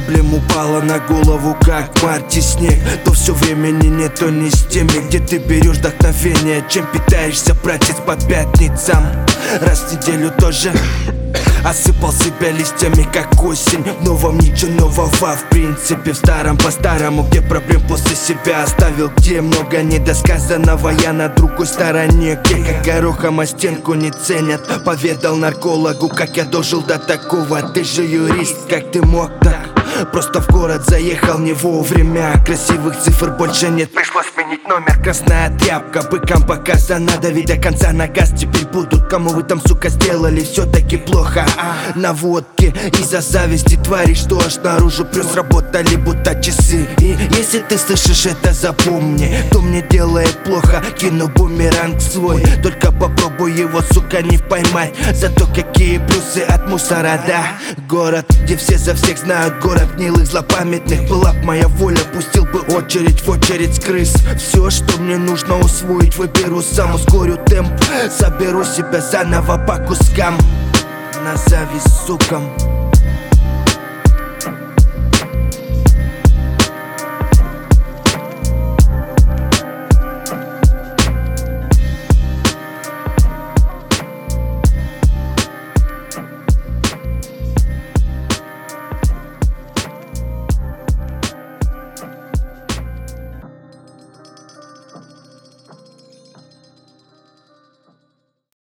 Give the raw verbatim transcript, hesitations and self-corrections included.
проблем упала на голову, как в марте снег. То все времени нет, то не с теми, где ты берешь вдохновение. Чем питаешься, братец, по пятницам? Раз в неделю тоже осыпал себя листьями, как осень. В новом ничего нового, в принципе. В старом по-старому, где проблем после себя оставил, где много недосказанного. Я на другой стороне, где как горохом о стенку не ценят. Поведал наркологу, как я дожил до такого. Ты же юрист, как ты мог так? Просто в город заехал не вовремя. Красивых цифр больше нет, пришлось сменить номер. Красная тряпка, быкам показано, давить до конца на газ. Теперь будут, кому вы там, сука, сделали все-таки плохо. А на водке из-за зависти твари, что аж наружу плюс работали будто часы. И если ты слышишь это, запомни, кто мне делает плохо, кину бумеранг свой. Только попробуй его, сука, не поймать. Зато какие плюсы от мусора, да. Город, где все за всех знают, город гнилых, злопамятных. Была б моя воля, пустил бы очередь в очередь с крыс. Все, что мне нужно усвоить, выберу сам. Ускорю темп, соберу себя заново по кускам. На зависть сукам.